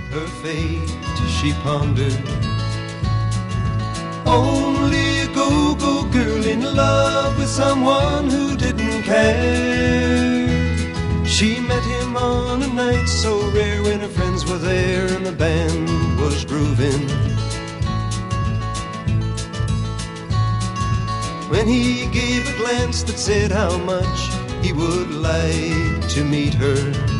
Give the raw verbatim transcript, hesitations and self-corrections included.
her fate she pondered. Only a go-go girl in love with someone who didn't care. She met him on a night so rare when her friends were there and the band was grooving. When he gave a glance that said how much he would like to meet her,